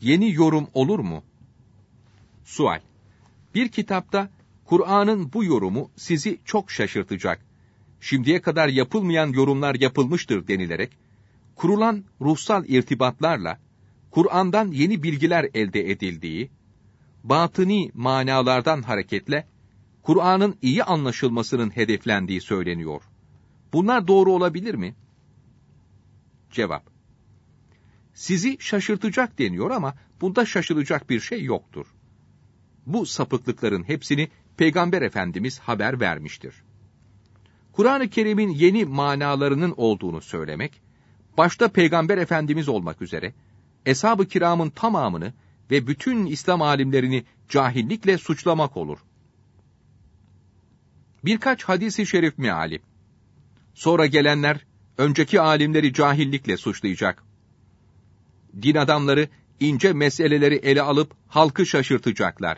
yeni yorum olur mu? Sual: Bir kitapta Kur'an'ın bu yorumu sizi çok şaşırtacak, şimdiye kadar yapılmayan yorumlar yapılmıştır denilerek, kurulan ruhsal irtibatlarla Kur'an'dan yeni bilgiler elde edildiği, batıni manalardan hareketle Kur'an'ın iyi anlaşılmasının hedeflendiği söyleniyor. Bunlar doğru olabilir mi? Cevap: Sizi şaşırtacak deniyor ama bunda şaşılacak bir şey yoktur. Bu sapıklıkların hepsini Peygamber Efendimiz haber vermiştir. Kur'an-ı Kerim'in yeni manalarının olduğunu söylemek, başta Peygamber Efendimiz olmak üzere, Eshab-ı Kiram'ın tamamını ve bütün İslam alimlerini cahillikle suçlamak olur. Birkaç hadis-i şerif meali. Sonra gelenler, önceki alimleri cahillikle suçlayacak. Din adamları, ince meseleleri ele alıp halkı şaşırtacaklar.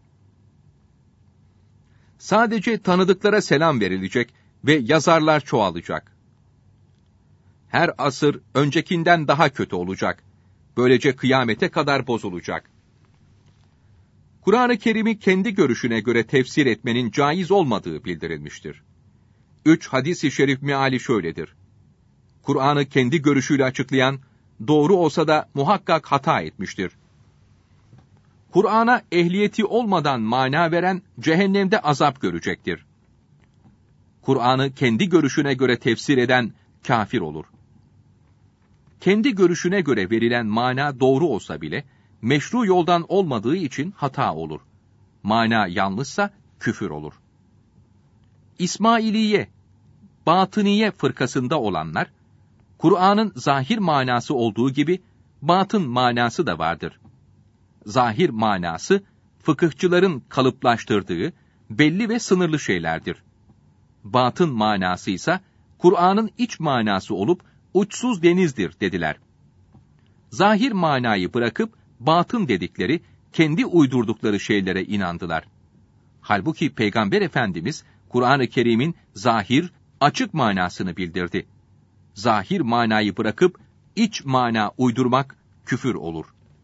Sadece tanıdıklara selam verilecek ve yazarlar çoğalacak. Her asır öncekinden daha kötü olacak. Böylece kıyamete kadar bozulacak. Kur'an-ı Kerim'i kendi görüşüne göre tefsir etmenin caiz olmadığı bildirilmiştir. 3 hadis-i şerif meali şöyledir: Kur'an'ı kendi görüşüyle açıklayan, doğru olsa da muhakkak hata etmiştir. Kur'an'a ehliyeti olmadan mana veren, cehennemde azap görecektir. Kur'an'ı kendi görüşüne göre tefsir eden, kafir olur. Kendi görüşüne göre verilen mana doğru olsa bile, meşru yoldan olmadığı için hata olur. Mana yanlışsa küfür olur. İsmailiye, Batıniye fırkasında olanlar, Kur'an'ın zahir manası olduğu gibi, batın manası da vardır. Zahir manası, fıkıhçıların kalıplaştırdığı, belli ve sınırlı şeylerdir. Batın manası ise, Kur'an'ın iç manası olup, uçsuz denizdir dediler. Zahir manayı bırakıp, batın dedikleri, kendi uydurdukları şeylere inandılar. Halbuki Peygamber Efendimiz, Kur'an-ı Kerim'in zahir, açık manasını bildirdi. Zahir manayı bırakıp, iç mana uydurmak küfür olur.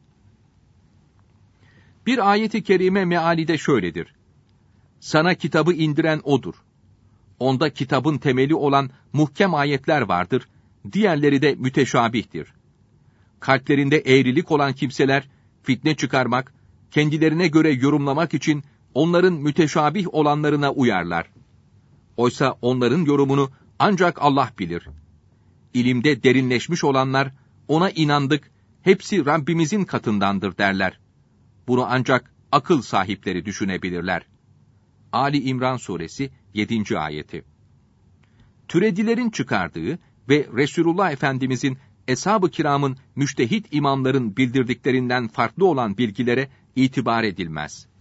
Bir ayet-i kerime meali de şöyledir: Sana kitabı indiren O'dur. Onda kitabın temeli olan muhkem ayetler vardır, diğerleri de müteşabihtir. Kalplerinde eğrilik olan kimseler, fitne çıkarmak, kendilerine göre yorumlamak için onların müteşabih olanlarına uyarlar. Oysa onların yorumunu ancak Allah bilir. İlimde derinleşmiş olanlar, ona inandık, hepsi Rabbimizin katındandır derler. Bunu ancak akıl sahipleri düşünebilirler. Ali İmran Suresi 7. ayeti. Türedilerin çıkardığı ve Resulullah Efendimizin, Eshab-ı Kiram'ın, müştehit imamların bildirdiklerinden farklı olan bilgilere itibar edilmez.